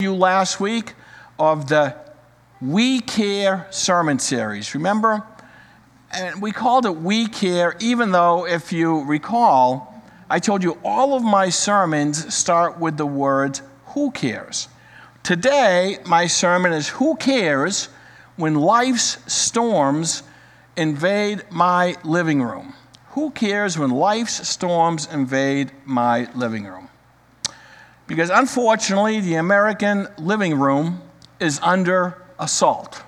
You last week of the We Care sermon series. Remember? And we called it We Care, even though, if you recall, I told you all of my sermons start with the words, who cares? Today, my sermon is Who Cares When Life's Storms Invade My Living Room? Who cares when life's storms invade my living room? Because unfortunately, the American living room is under assault.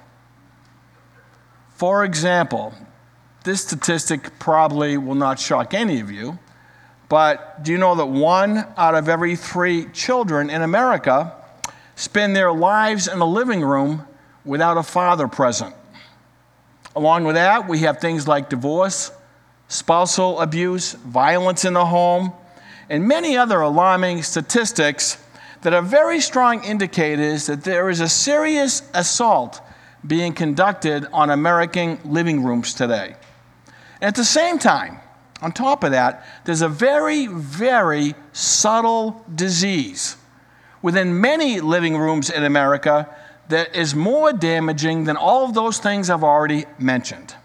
For example, this statistic probably will not shock any of you, but do you know that 1 out of every 3 children in America spend their lives in a living room without a father present? Along with that, we have things like divorce, spousal abuse, violence in the home, and many other alarming statistics that are very strong indicators that there is a serious assault being conducted on American living rooms today. And at the same time, on top of that, there's a very, very subtle disease within many living rooms in America that is more damaging than all of those things I've already mentioned.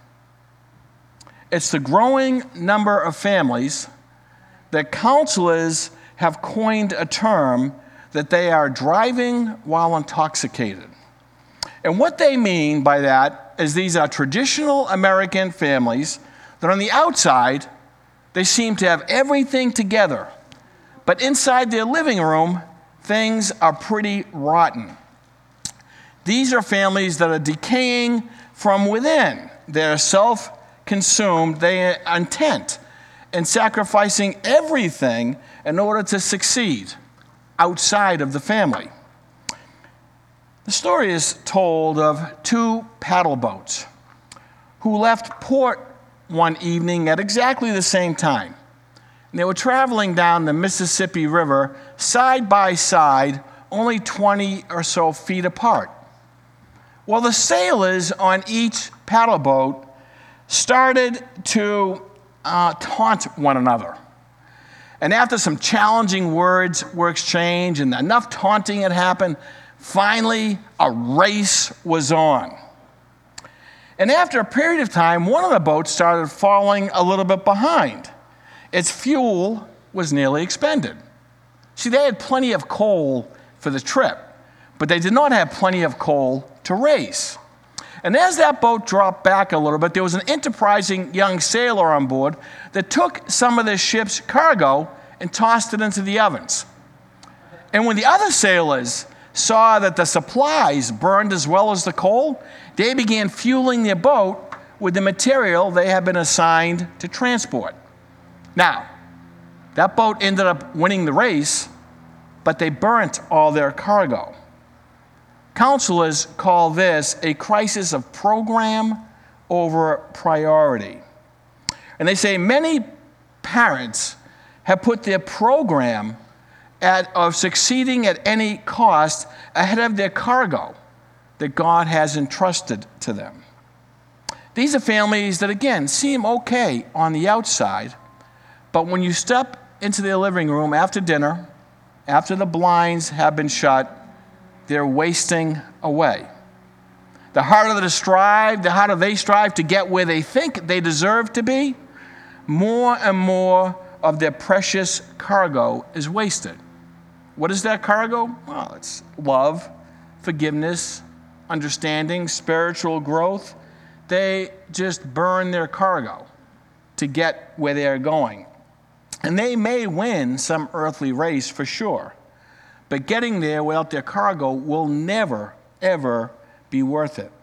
It's the growing number of families that counselors have coined a term that they are driving while intoxicated. And what they mean by that is these are traditional American families that on the outside, they seem to have everything together. But inside their living room, things are pretty rotten. These are families that are decaying from within. They're self-consumed, they are intent and sacrificing everything in order to succeed outside of the family. The story is told of 2 paddle boats who left port one evening at exactly the same time. And they were traveling down the Mississippi River side by side, only 20 or so feet apart. Well, the sailors on each paddle boat started to taunt one another. And after some challenging words were exchanged and enough taunting had happened, finally a race was on. And after a period of time, one of the boats started falling a little bit behind. Its fuel was nearly expended. See, they had plenty of coal for the trip, but they did not have plenty of coal to race. And as that boat dropped back a little bit, there was an enterprising young sailor on board that took some of the ship's cargo and tossed it into the ovens. And when the other sailors saw that the supplies burned as well as the coal, they began fueling their boat with the material they had been assigned to transport. Now, that boat ended up winning the race, but they burnt all their cargo. Counselors call this a crisis of program over priority. And they say many parents have put their program of succeeding at any cost ahead of their cargo that God has entrusted to them. These are families that, again, seem okay on the outside, but when you step into their living room after dinner, after the blinds have been shut, they're wasting away. The harder they strive to get where they think they deserve to be, more and more of their precious cargo is wasted. What is that cargo? Well, it's love, forgiveness, understanding, spiritual growth. They just burn their cargo to get where they are going. And they may win some earthly race for sure, but getting there without their cargo will never, ever be worth it.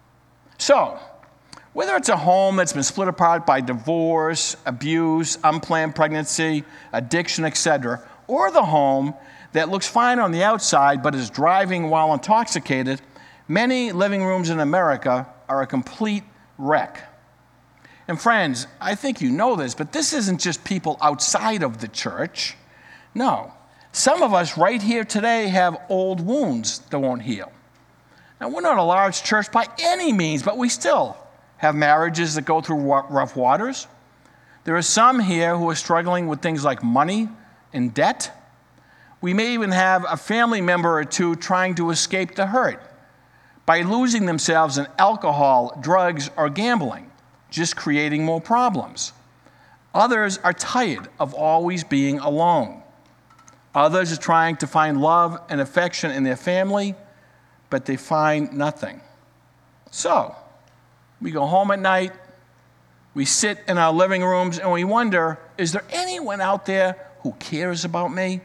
So, whether it's a home that's been split apart by divorce, abuse, unplanned pregnancy, addiction, etc., or the home that looks fine on the outside but is driving while intoxicated, many living rooms in America are a complete wreck. And friends, I think you know this, but this isn't just people outside of the church. No. Some of us right here today have old wounds that won't heal. Now, we're not a large church by any means, but we still have marriages that go through rough waters. There are some here who are struggling with things like money and debt. We may even have a family member or two trying to escape the hurt by losing themselves in alcohol, drugs, or gambling, just creating more problems. Others are tired of always being alone. Others are trying to find love and affection in their family, but they find nothing. So, we go home at night, we sit in our living rooms, and we wonder, is there anyone out there who cares about me?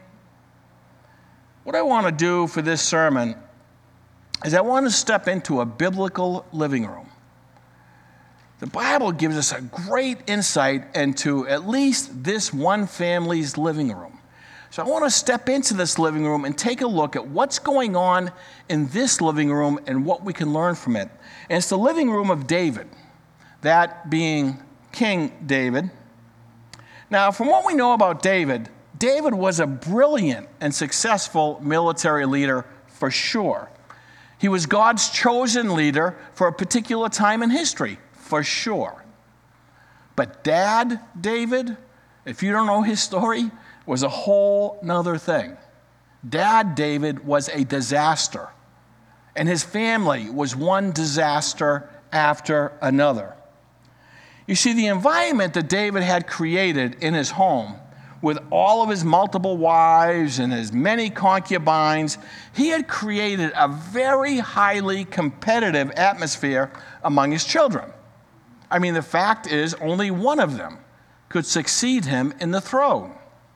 What I want to do for this sermon is I want to step into a biblical living room. The Bible gives us a great insight into at least this one family's living room. So I want to step into this living room and take a look at what's going on in this living room and what we can learn from it. And it's the living room of David, that being King David. Now, from what we know about David, David was a brilliant and successful military leader for sure. He was God's chosen leader for a particular time in history, for sure. But Dad David, if you don't know his story, was a whole nother thing. Dad David was a disaster, and his family was one disaster after another. You see, the environment that David had created in his home, with all of his multiple wives and his many concubines, he had created a very highly competitive atmosphere among his children. I mean, the fact is, only one of them could succeed him in the throne.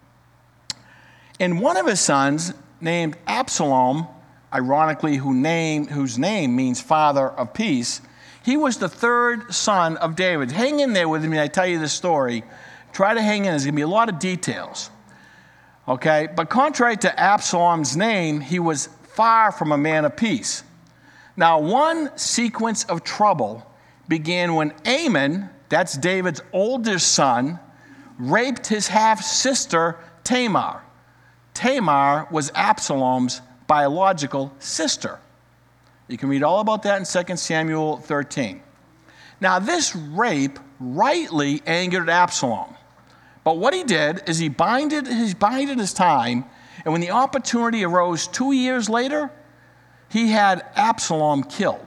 And one of his sons, named Absalom, ironically, whose name means father of peace, he was the third son of David. Hang in there with me, I tell you this story. Try to hang in, there's going to be a lot of details. Okay, but contrary to Absalom's name, he was far from a man of peace. Now, one sequence of trouble began when Amnon, that's David's oldest son, raped his half-sister Tamar. Tamar was Absalom's biological sister. You can read all about that in 2 Samuel 13. Now, this rape rightly angered Absalom. But what he did is he bided his time, and when the opportunity arose 2 years later, he had Absalom killed.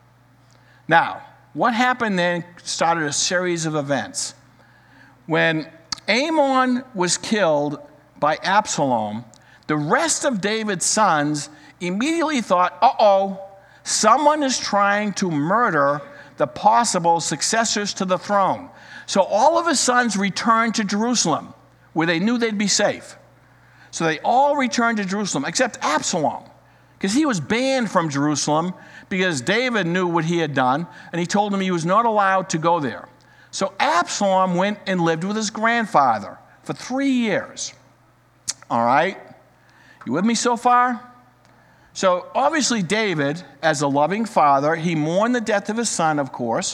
Now, what happened then started a series of events. When Amnon was killed by Absalom, the rest of David's sons immediately thought, someone is trying to murder the possible successors to the throne. So all of his sons returned to Jerusalem, where they knew they'd be safe. So they all returned to Jerusalem, except Absalom, because he was banned from Jerusalem because David knew what he had done, and he told him he was not allowed to go there. So Absalom went and lived with his grandfather for 3 years. All right? You with me so far? So obviously David, as a loving father, he mourned the death of his son, of course,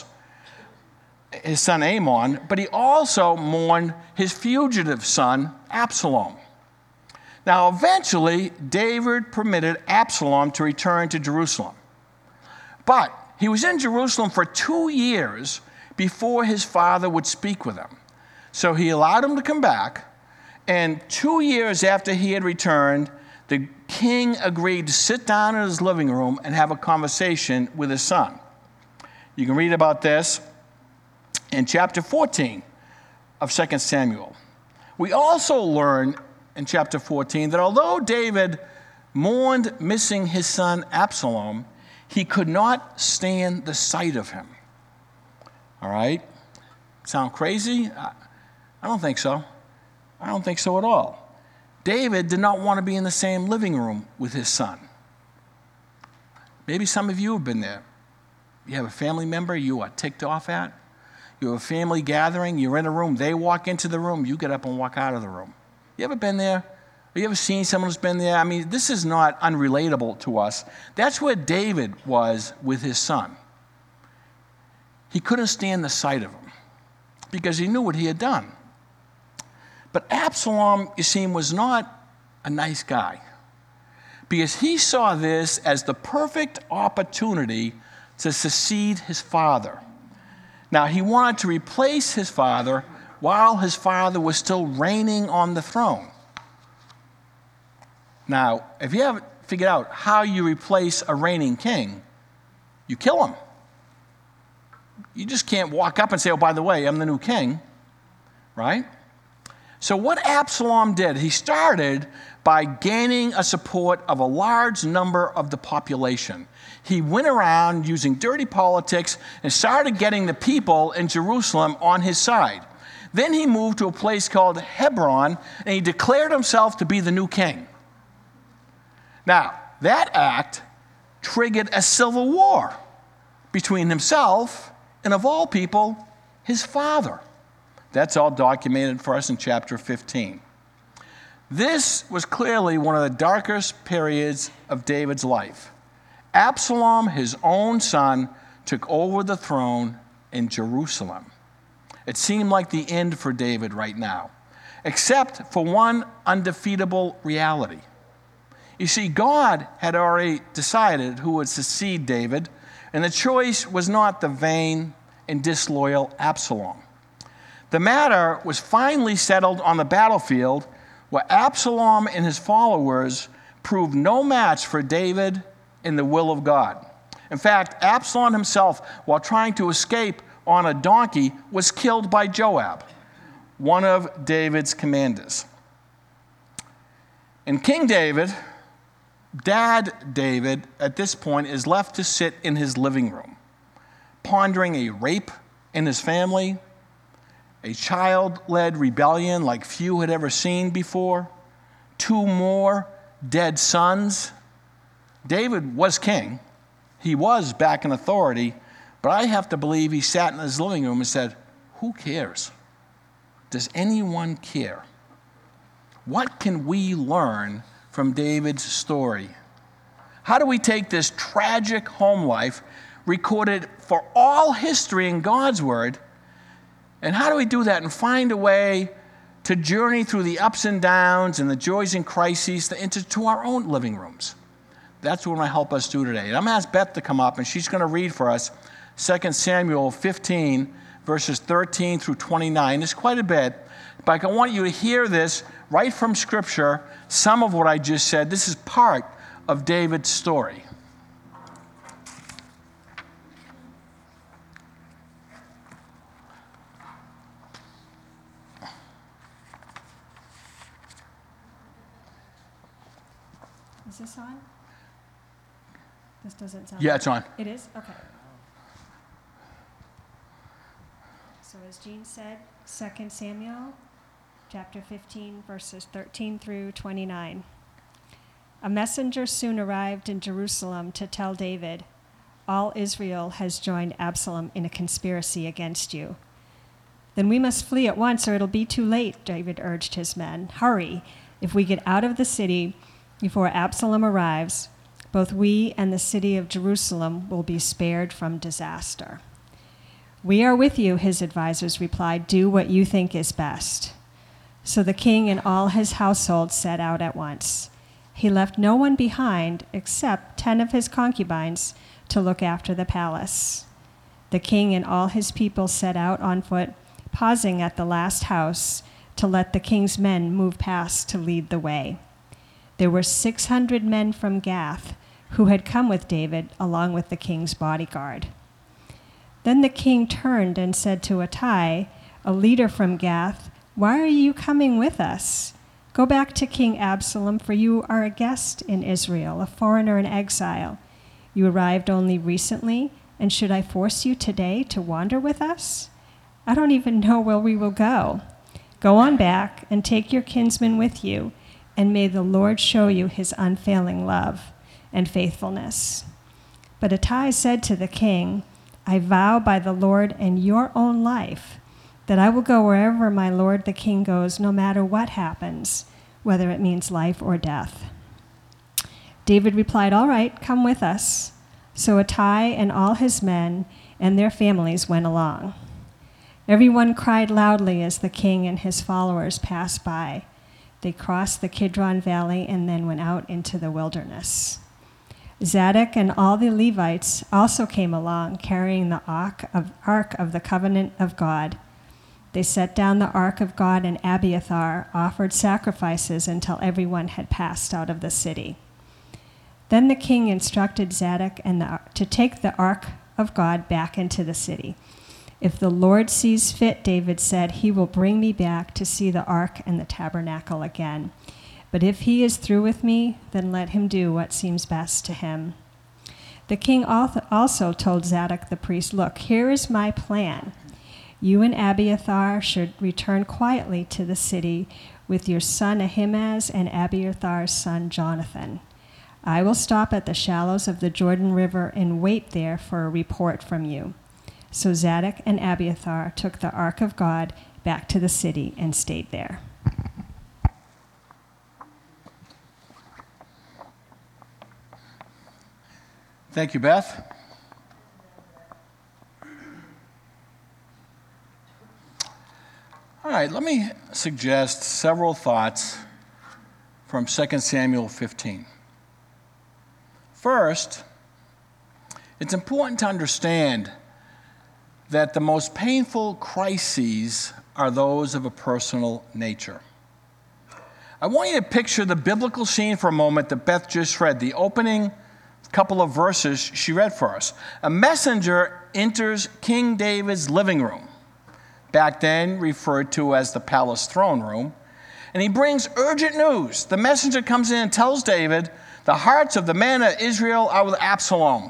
his son Amnon, but he also mourned his fugitive son, Absalom. Now, eventually, David permitted Absalom to return to Jerusalem. But he was in Jerusalem for 2 years before his father would speak with him. So he allowed him to come back, and 2 years after he had returned, the king agreed to sit down in his living room and have a conversation with his son. You can read about this in chapter 14 of 2 Samuel. We also learn in chapter 14 that although David mourned missing his son Absalom, he could not stand the sight of him. All right? Sound crazy? I don't think so. I don't think so at all. David did not want to be in the same living room with his son. Maybe some of you have been there. You have a family member you are ticked off at. You have a family gathering, you're in a room, they walk into the room, you get up and walk out of the room. You ever been there? Have you ever seen someone who's been there? I mean, this is not unrelatable to us. That's where David was with his son. He couldn't stand the sight of him because he knew what he had done. But Absalom, you see, was not a nice guy because he saw this as the perfect opportunity to succeed his father. Now, he wanted to replace his father while his father was still reigning on the throne. Now, if you haven't figured out how you replace a reigning king, you kill him. You just can't walk up and say, oh, by the way, I'm the new king, right? So what Absalom did, he started by gaining a support of a large number of the population. He went around using dirty politics and started getting the people in Jerusalem on his side. Then he moved to a place called Hebron, and he declared himself to be the new king. Now, that act triggered a civil war between himself and, of all people, his father. That's all documented for us in chapter 15. This was clearly one of the darkest periods of David's life. Absalom, his own son, took over the throne in Jerusalem. It seemed like the end for David right now, except for one undefeatable reality. You see, God had already decided who would succeed David, and the choice was not the vain and disloyal Absalom. The matter was finally settled on the battlefield, where Absalom and his followers proved no match for David in the will of God. In fact, Absalom himself, while trying to escape on a donkey, was killed by Joab, one of David's commanders. And King David, Dad David, at this point, is left to sit in his living room, pondering a rape in his family, a child-led rebellion like few had ever seen before, 2 more dead sons. David was king. He was back in authority, but I have to believe he sat in his living room and said, who cares? Does anyone care? What can we learn from David's story? How do we take this tragic home life recorded for all history in God's word, and how do we do that and find a way to journey through the ups and downs and the joys and crises into our own living rooms? That's what I'm going to help us do today. And I'm going to ask Beth to come up, and she's going to read for us 2 Samuel 15, verses 13 through 29. It's quite a bit, but I want you to hear this right from Scripture, some of what I just said. This is part of David's story. Is this on? This doesn't sound. Yeah, it's on. It is? Okay. So as Jean said, 2 Samuel chapter 15, verses 13 through 29. A messenger soon arrived in Jerusalem to tell David, all Israel has joined Absalom in a conspiracy against you. Then we must flee at once or it'll be too late, David urged his men. Hurry. If we get out of the city before Absalom arrives, both we and the city of Jerusalem will be spared from disaster. We are with you, his advisors replied. Do what you think is best. So the king and all his household set out at once. He left no one behind except 10 of his concubines to look after the palace. The king and all his people set out on foot, pausing at the last house to let the king's men move past to lead the way. There were 600 men from Gath who had come with David along with the king's bodyguard. Then the king turned and said to Ittai, a leader from Gath, why are you coming with us? Go back to King Absalom, for you are a guest in Israel, a foreigner in exile. You arrived only recently, and should I force you today to wander with us? I don't even know where we will go. Go on back and take your kinsman with you, and may the Lord show you his unfailing love and faithfulness. But Ittai said to the king, I vow by the Lord and your own life that I will go wherever my lord the king goes, no matter what happens, whether it means life or death. David replied, all right, come with us. So Ittai and all his men and their families went along. Everyone cried loudly as the king and his followers passed by. They crossed the Kidron Valley and then went out into the wilderness. Zadok and all the Levites also came along, carrying the ark of the covenant of God. They set down the ark of God, and Abiathar offered sacrifices until everyone had passed out of the city. Then the king instructed Zadok to take the ark of God back into the city. If the Lord sees fit, David said, he will bring me back to see the ark and the tabernacle again. But if he is through with me, then let him do what seems best to him. The king also told Zadok the priest, look, here is my plan. You and Abiathar should return quietly to the city with your son Ahimaaz and Abiathar's son Jonathan. I will stop at the shallows of the Jordan River and wait there for a report from you. So Zadok and Abiathar took the ark of God back to the city and stayed there. Thank you, Beth. All right, let me suggest several thoughts from 2 Samuel 15. First, it's important to understand that the most painful crises are those of a personal nature. I want you to picture the biblical scene for a moment that Beth just read, the opening couple of verses she read for us. A messenger enters King David's living room, back then referred to as the palace throne room, and he brings urgent news. The messenger comes in and tells David, the hearts of the men of Israel are with Absalom.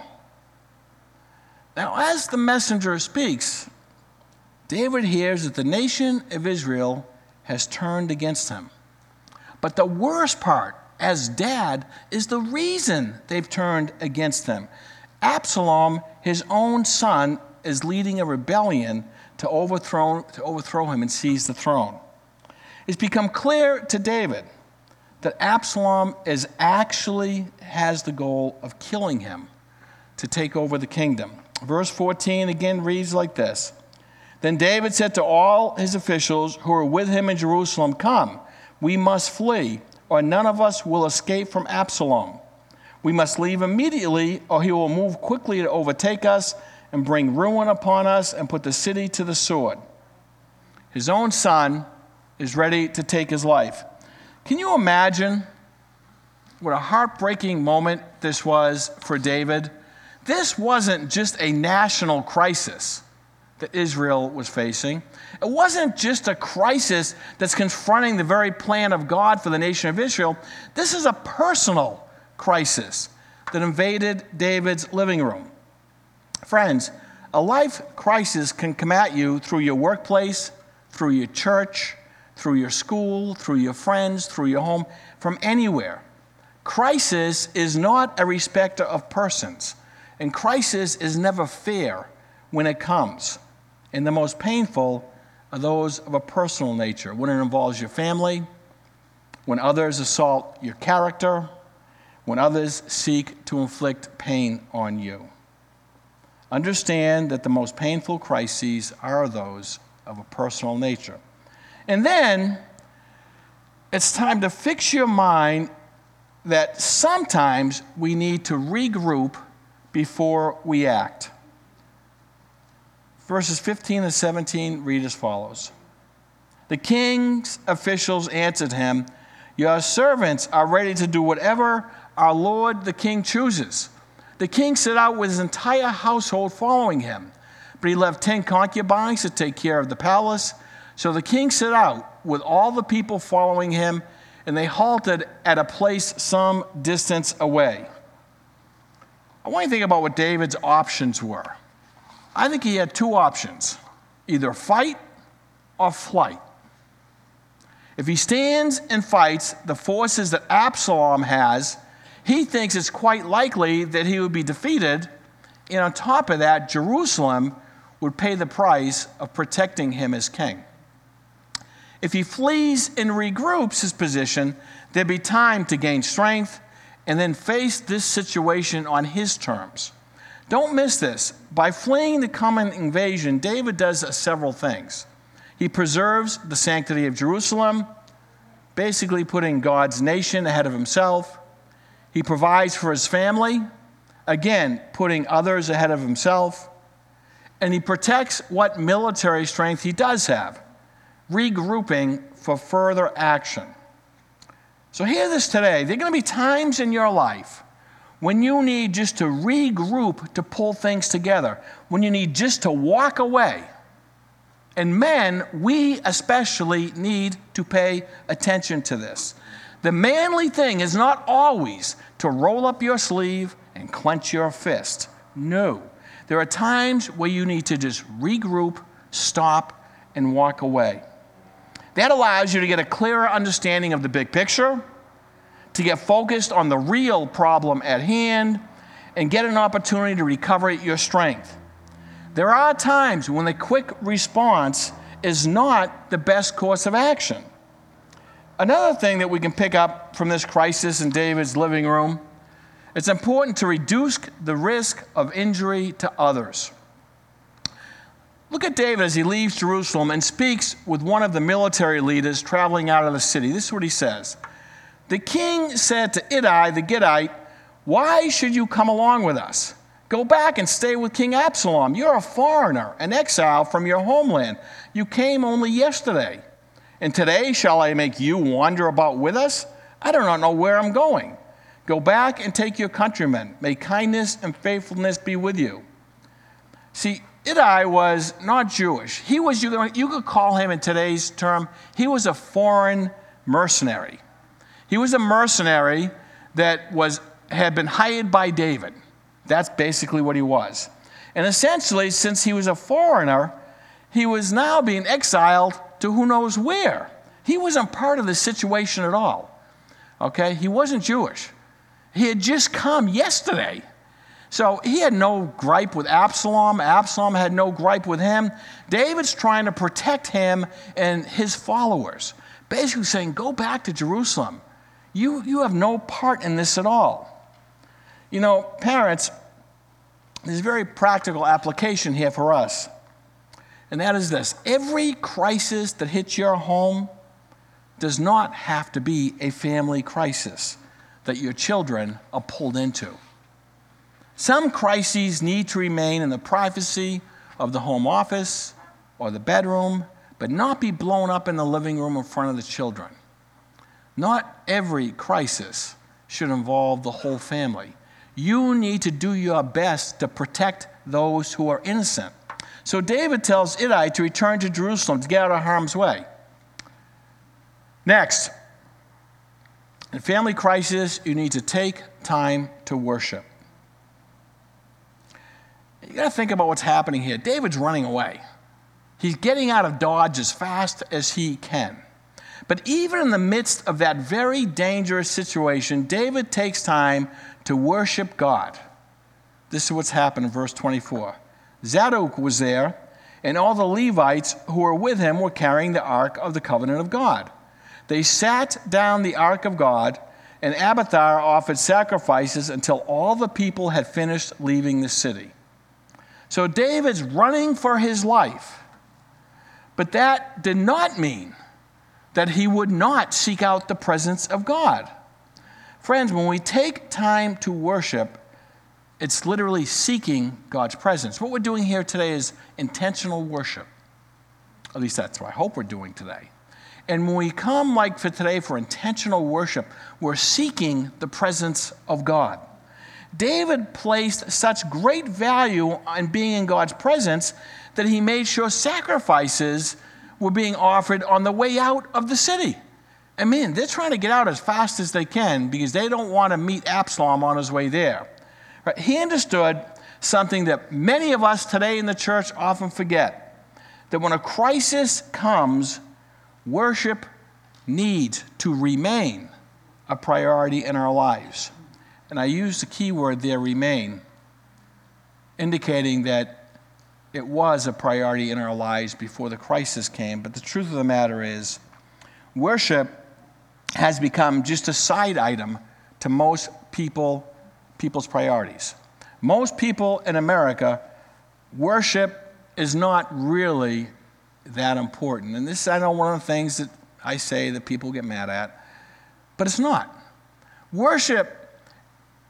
Now, as the messenger speaks, David hears that the nation of Israel has turned against him. But the worst part, as dad, is the reason they've turned against him. Absalom, his own son, is leading a rebellion to overthrow him and seize the throne. It's become clear to David that Absalom actually has the goal of killing him to take over the kingdom. Verse 14 again reads like this. Then David said to all his officials who were with him in Jerusalem, come, we must flee, or none of us will escape from Absalom. We must leave immediately, or he will move quickly to overtake us and bring ruin upon us and put the city to the sword. His own son is ready to take his life. Can you imagine what a heartbreaking moment this was for David? This wasn't just a national crisis that Israel was facing. It wasn't just a crisis that's confronting the very plan of God for the nation of Israel. This is a personal crisis that invaded David's living room. Friends, a life crisis can come at you through your workplace, through your church, through your school, through your friends, through your home, from anywhere. Crisis is not a respecter of persons, and crisis is never fair when it comes. And the most painful are those of a personal nature, when it involves your family, when others assault your character, when others seek to inflict pain on you. Understand that the most painful crises are those of a personal nature. And then it's time to fix your mind that sometimes we need to regroup before we act. Verses 15 and 17 read as follows. The king's officials answered him, your servants are ready to do whatever our lord the king chooses. The king set out with his entire household following him, but he left 10 concubines to take care of the palace. So the king set out with all the people following him, and they halted at a place some distance away. I want you to think about what David's options were. I think he had two options, either fight or flight. If he stands and fights the forces that Absalom has, he thinks it's quite likely that he would be defeated, and on top of that, Jerusalem would pay the price of protecting him as king. If he flees and regroups his position, there'd be time to gain strength and then face this situation on his terms. Don't miss this. By fleeing the coming invasion, David does several things. He preserves the sanctity of Jerusalem, basically putting God's nation ahead of himself. He provides for his family, again, putting others ahead of himself. And he protects what military strength he does have. regrouping for further action. So hear this today. There are going to be times in your life when you need just to regroup to pull things together, when you need just to walk away. And men, we especially need to pay attention to this. The manly thing is not always to roll up your sleeve and clench your fist. No. There are times where you need to just regroup, stop, and walk away. That allows you to get a clearer understanding of the big picture, to get focused on the real problem at hand, and get an opportunity to recover your strength. There are times when the quick response is not the best course of action. Another thing that we can pick up from this crisis in David's living room, it's important to reduce the risk of injury to others. Look at David as he leaves Jerusalem and speaks with one of the military leaders traveling out of the city. This is what he says. The king said to Ittai the Gittite, "Why should you come along with us? Go back and stay with King Absalom. You're a foreigner, an exile from your homeland. You came only yesterday. And today shall I make you wander about with us? I do not know where I'm going. Go back and take your countrymen. May kindness and faithfulness be with you." See, Ittai was not Jewish. He was, you could call him in today's term, he was a foreign mercenary. He was a mercenary that had been hired by David. That's basically what he was. And essentially, since he was a foreigner, he was now being exiled to who knows where. He wasn't part of the situation at all. Okay? He wasn't Jewish. He had just come yesterday. So he had no gripe with Absalom. Absalom had no gripe with him. David's trying to protect him and his followers. Basically saying, go back to Jerusalem. You have no part in this at all. You know, parents, there's a very practical application here for us. And that is this. Every crisis that hits your home does not have to be a family crisis that your children are pulled into. Some crises need to remain in the privacy of the home office or the bedroom, but not be blown up in the living room in front of the children. Not every crisis should involve the whole family. You need to do your best to protect those who are innocent. So David tells Ittai to return to Jerusalem to get out of harm's way. Next, in family crisis, you need to take time to worship. You got to think about what's happening here. David's running away. He's getting out of Dodge as fast as he can. But even in the midst of that very dangerous situation, David takes time to worship God. This is what's happened in verse 24. Zadok was there, and all the Levites who were with him were carrying the ark of the covenant of God. They sat down the ark of God, and Abiathar offered sacrifices until all the people had finished leaving the city. So David's running for his life. But that did not mean that he would not seek out the presence of God. Friends, when we take time to worship, it's literally seeking God's presence. What we're doing here today is intentional worship. At least that's what I hope we're doing today. And when we come like for today for intentional worship, we're seeking the presence of God. David placed such great value on being in God's presence that he made sure sacrifices were being offered on the way out of the city. I mean, they're trying to get out as fast as they can because they don't want to meet Absalom on his way there. Right? He understood something that many of us today in the church often forget, that when a crisis comes, worship needs to remain a priority in our lives. And I use the key word there, remain, indicating that it was a priority in our lives before the crisis came. But the truth of the matter is, worship has become just a side item to most people's priorities. Most people in America, worship is not really that important. And this is, I know, one of the things that I say that people get mad at, but it's not. Worship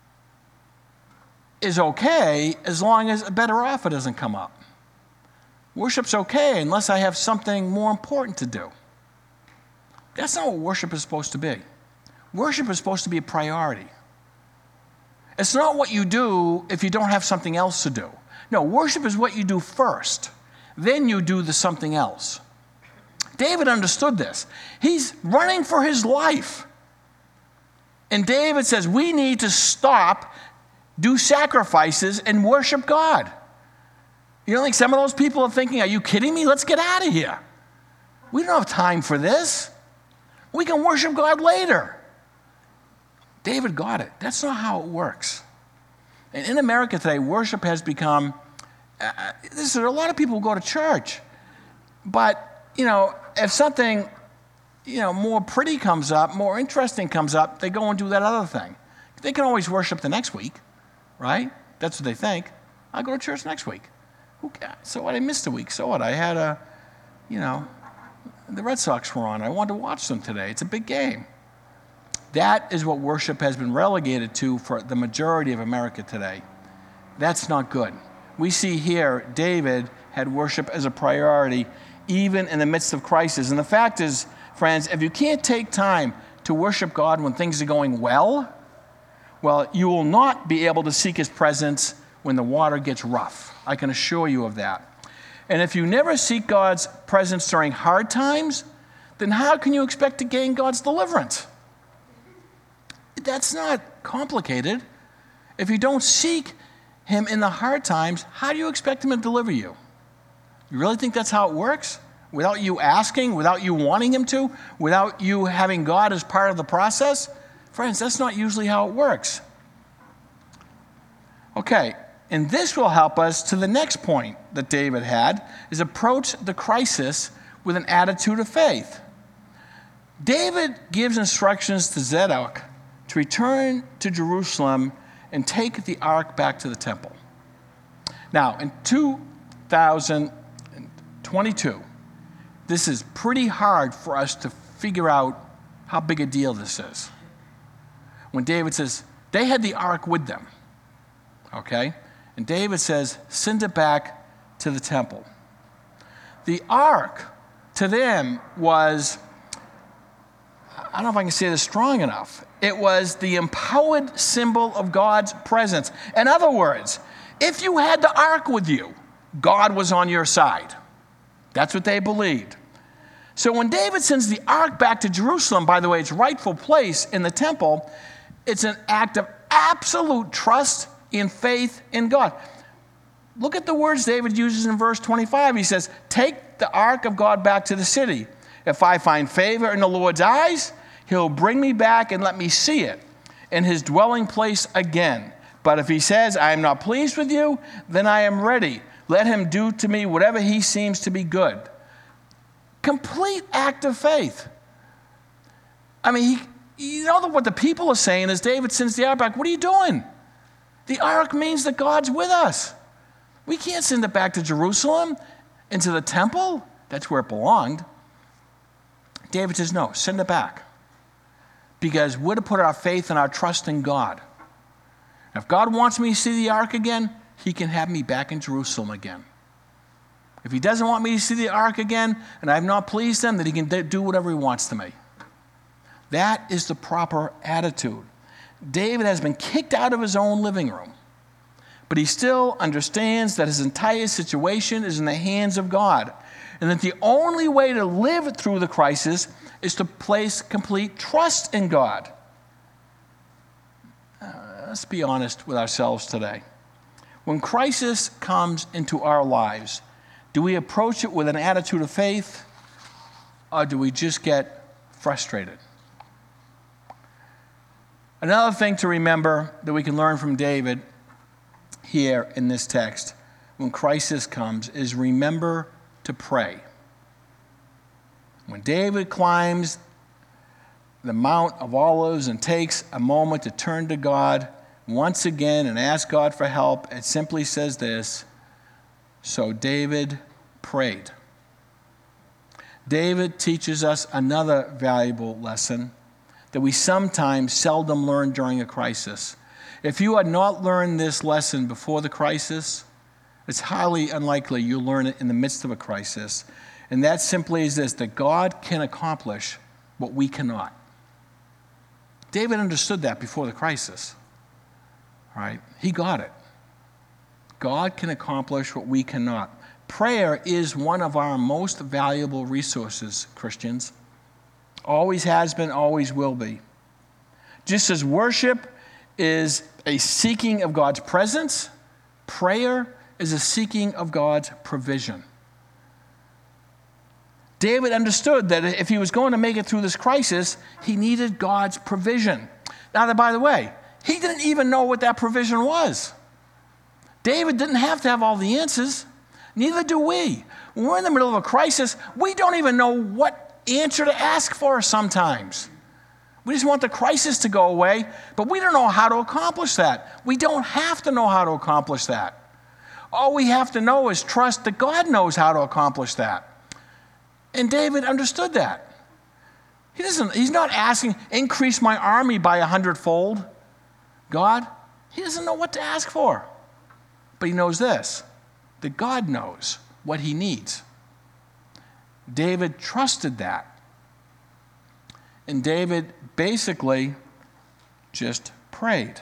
is okay as long as a better offer doesn't come up. Worship's okay unless I have something more important to do. That's not what worship is supposed to be. Worship is supposed to be a priority. It's not what you do if you don't have something else to do. No, worship is what you do first. Then you do the something else. David understood this. He's running for his life. And David says, we need to stop, do sacrifices, and worship God. You don't think some of those people are thinking, are you kidding me? Let's get out of here. We don't have time for this. We can worship God later. David got it. That's not how it works. And in America today, worship has become, a lot of people go to church. But, if something, more pretty comes up, more interesting comes up, they go and do that other thing. They can always worship the next week, right? That's what they think. I'll go to church next week. So what? I missed a week. So what? I had the Red Sox were on. I wanted to watch them today. It's a big game. That is what worship has been relegated to for the majority of America today. That's not good. We see here David had worship as a priority even in the midst of crisis. And the fact is, friends, if you can't take time to worship God when things are going well, you will not be able to seek his presence when the water gets rough. I can assure you of that. And if you never seek God's presence during hard times, then how can you expect to gain God's deliverance? That's not complicated. If you don't seek him in the hard times, how do you expect him to deliver you? You really think that's how it works? Without you asking, without you wanting him to, without you having God as part of the process? Friends, that's not usually how it works. Okay, and this will help us to the next point that David had, is approach the crisis with an attitude of faith. David gives instructions to Zadok to return to Jerusalem and take the ark back to the temple. Now, in 2022, this is pretty hard for us to figure out how big a deal this is. When David says, they had the ark with them, okay? And David says, send it back to the temple. The ark to them was, I don't know if I can say this strong enough, it was the empowered symbol of God's presence. In other words, if you had the ark with you, God was on your side. That's what they believed. So when David sends the ark back to Jerusalem, by the way, its rightful place in the temple, it's an act of absolute trust in faith in God. Look at the words David uses in verse 25. He says, take the ark of God back to the city. If I find favor in the Lord's eyes, he'll bring me back and let me see it in his dwelling place again. But if he says, I am not pleased with you, then I am ready. Let him do to me whatever he seems to be good. Complete act of faith. I mean, what the people are saying is David sends the ark back. What are you doing? The ark means that God's with us. We can't send it back to Jerusalem, into the temple. That's where it belonged. David says, no, send it back. Because we're to put our faith and our trust in God. If God wants me to see the ark again, he can have me back in Jerusalem again. If he doesn't want me to see the ark again, and I've not pleased him, then he can do whatever he wants to me. That is the proper attitude. David has been kicked out of his own living room, but he still understands that his entire situation is in the hands of God, and that the only way to live through the crisis is to place complete trust in God. Let's be honest with ourselves today. When crisis comes into our lives, do we approach it with an attitude of faith, or do we just get frustrated? Another thing to remember that we can learn from David here in this text, when crisis comes, is remember to pray. When David climbs the Mount of Olives and takes a moment to turn to God once again and ask God for help, it simply says this, so David prayed. David teaches us another valuable lesson that we sometimes seldom learn during a crisis. If you had not learned this lesson before the crisis, It's highly unlikely you'll learn it in the midst of a crisis. And that simply is this, that God can accomplish what we cannot. David understood that before the crisis. Right? He got it. God can accomplish what we cannot. Prayer is one of our most valuable resources, Christians. Always has been, always will be. Just as worship is a seeking of God's presence, prayer is a seeking of God's provision. David understood that if he was going to make it through this crisis, he needed God's provision. Now, by the way, he didn't even know what that provision was. David didn't have to have all the answers. Neither do we. When we're in the middle of a crisis, we don't even know what answer to ask for sometimes. We just want the crisis to go away, but we don't know how to accomplish that. We don't have to know how to accomplish that. All we have to know is trust that God knows how to accomplish that. And David understood that. He's not asking, increase my army by 100-fold. God, he doesn't know what to ask for. But he knows this, that God knows what he needs. David trusted that. And David basically just prayed.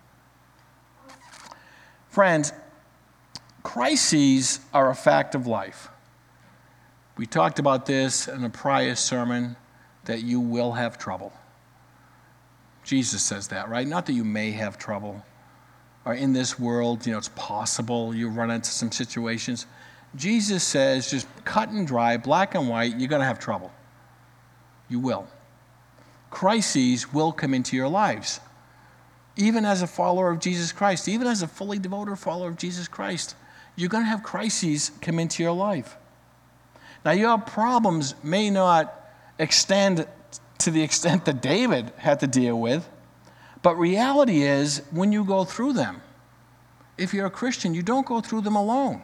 Friends, crises are a fact of life. We talked about this in a prior sermon, that you will have trouble. Jesus says that, right? Not that you may have trouble. Or in this world, it's possible you run into some situations. Jesus says, just cut and dry, black and white, you're going to have trouble. You will. Crises will come into your lives. Even as a follower of Jesus Christ, even as a fully devoted follower of Jesus Christ, you're going to have crises come into your life. Now, your problems may not extend to the extent that David had to deal with, but reality is, when you go through them, if you're a Christian, you don't go through them alone.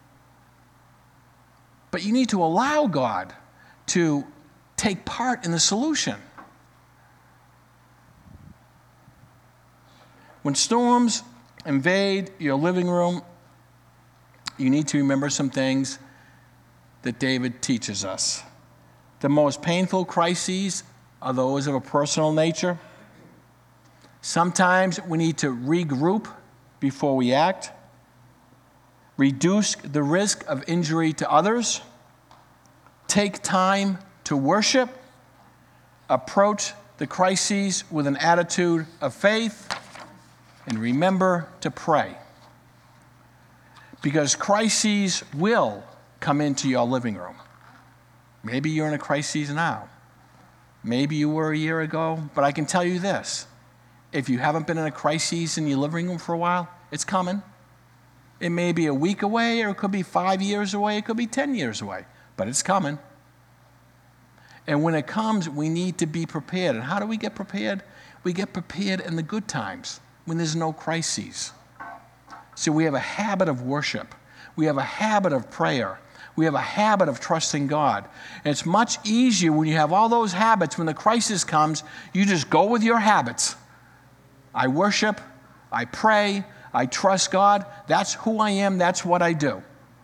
But you need to allow God to take part in the solution. When storms invade your living room, you need to remember some things that David teaches us. The most painful crises are those of a personal nature. Sometimes we need to regroup before we act, reduce the risk of injury to others, take time to worship, approach the crises with an attitude of faith, and remember to pray. Because crises will come into your living room. Maybe you're in a crisis now. Maybe you were a year ago, but I can tell you this. If you haven't been in a crisis in your living room for a while, it's coming. It may be a week away, or it could be 5 years away, it could be 10 years away, but it's coming. And when it comes, we need to be prepared. And how do we get prepared? We get prepared in the good times, when there's no crises. So we have a habit of worship. We have a habit of prayer. We have a habit of trusting God. And it's much easier when you have all those habits. When the crisis comes, you just go with your habits. I worship, I pray, I trust God. That's who I am, that's what I do.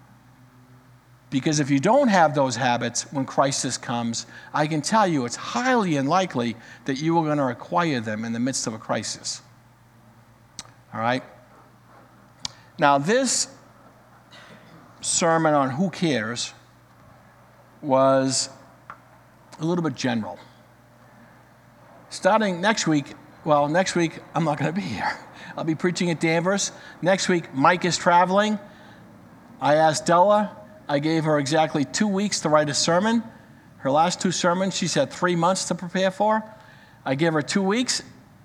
Because if you don't have those habits when crisis comes, I can tell you it's highly unlikely that you are going to acquire them in the midst of a crisis. All right? Now, this sermon on who cares was a little bit general. Starting next week I'm not going to be here. I'll be preaching at Danvers. Next week, Mike is traveling. I asked Della, I gave her exactly 2 weeks to write a sermon. Her last 2 sermons, she's had 3 months to prepare for. I gave her 2 weeks,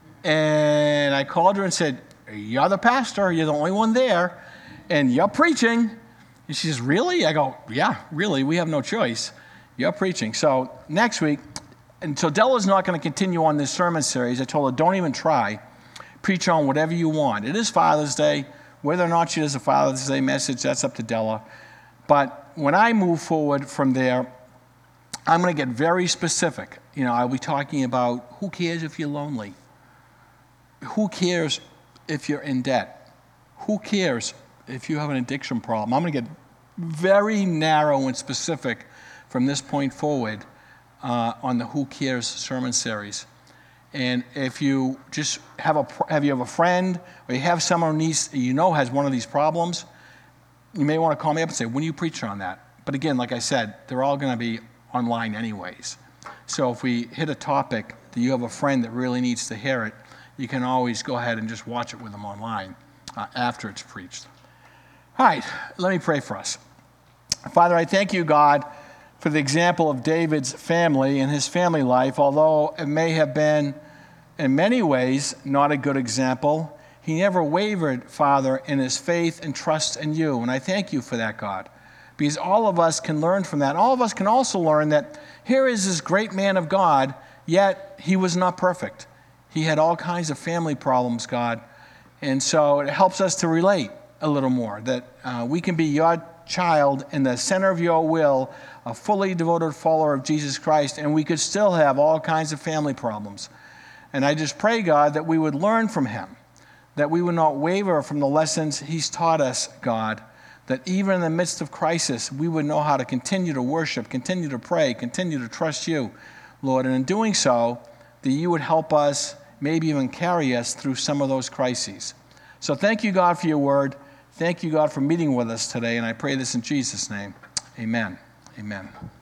and I called her and said, you're the pastor, you're the only one there, and you're preaching. And she says, really? I go, yeah, really, we have no choice. You're preaching. So next week, and so Della's not going to continue on this sermon series. I told her, don't even try. Preach on whatever you want. It is Father's Day. Whether or not she does a Father's Day message, that's up to Della. But when I move forward from there, I'm going to get very specific. I'll be talking about who cares if you're lonely? Who cares if you're in debt? Who cares if you have an addiction problem, I'm going to get very narrow and specific from this point forward on the Who Cares sermon series. And if you just have a friend or you have someone who has one of these problems, you may want to call me up and say, when are you preaching on that? But again, like I said, they're all going to be online anyways. So if we hit a topic that you have a friend that really needs to hear it, you can always go ahead and just watch it with them online after it's preached. All right, let me pray for us. Father, I thank you, God, for the example of David's family and his family life. Although it may have been, in many ways, not a good example, he never wavered, Father, in his faith and trust in you. And I thank you for that, God, because all of us can learn from that. All of us can also learn that here is this great man of God, yet he was not perfect. He had all kinds of family problems, God. And so it helps us to relate a little more, that we can be your child in the center of your will, a fully devoted follower of Jesus Christ, and we could still have all kinds of family problems. And I just pray, God, that we would learn from him, that we would not waver from the lessons he's taught us, God, that even in the midst of crisis, we would know how to continue to worship, continue to pray, continue to trust you, Lord. And in doing so, that you would help us, maybe even carry us through some of those crises. So thank you, God, for your word. Thank you, God, for meeting with us today. And I pray this in Jesus' name. Amen. Amen.